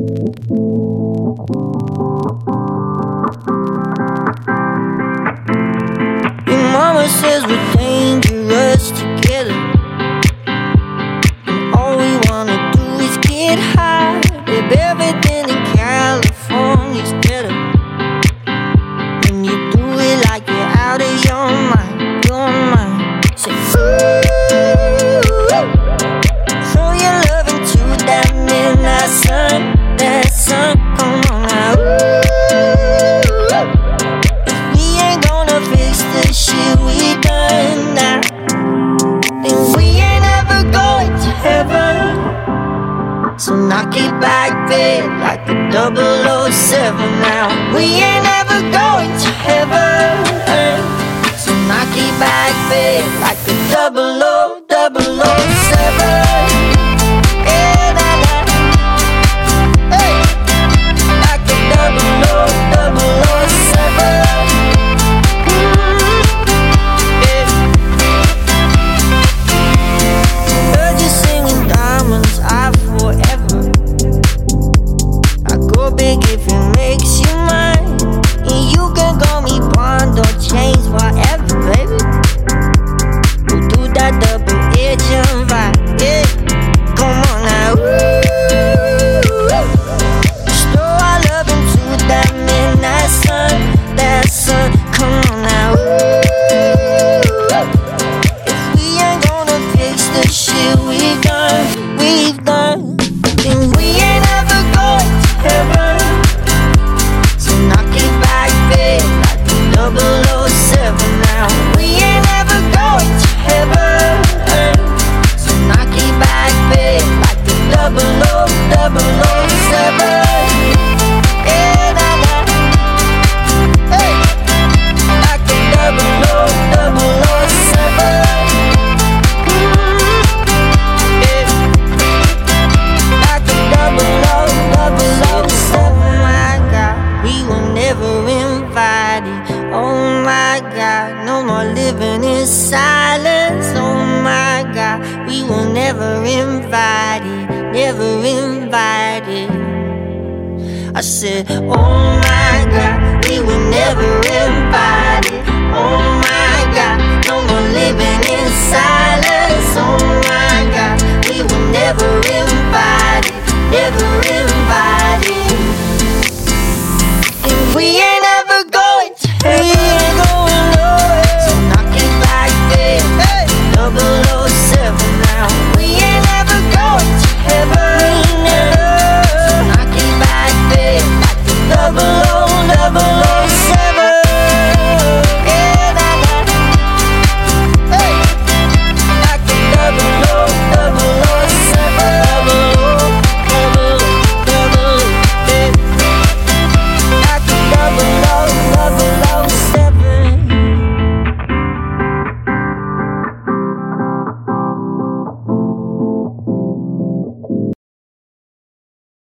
Your mama says we're dangerous together, and all we wanna do is get high. Babe, everything in California's better when you do it like you're out of your mind, your mind. Say, ooh, throw your love into that midnight sun, that sun. Come on now, ooh, if we ain't gonna fix the shit we done now, then we ain't ever going to heaven. So knock it back, babe, like a 007 now. We ain't ever going to heaven. So knock it back, babe, like a 007. Yeah, nah, nah. Hey, like a 007. Heard you singing diamonds are forever. I go big if it makes you mine, and you can call me Bond or James, whatever, baby. We'll do that double agent vibe, yeah. Come on now, throw our love into that midnight sun, that sun. Come on now, if we ain't gonna fix the shit we've done, then we ain't ever going to heaven. So knock it back, babe, like a 007 now. We ain't ever going to heaven. So knock it back, babe, like a 007. Yeah, nah, nah. Hey, like a 007. Yeah, like a 007. Oh my God, we were never invited. Oh my God, no more living in silence. Oh my God, we were never invited, never invited. I said, oh my God, we were never invited. Oh my God, no more living in silence. Oh my God, we were never invited, never invited. And we ain't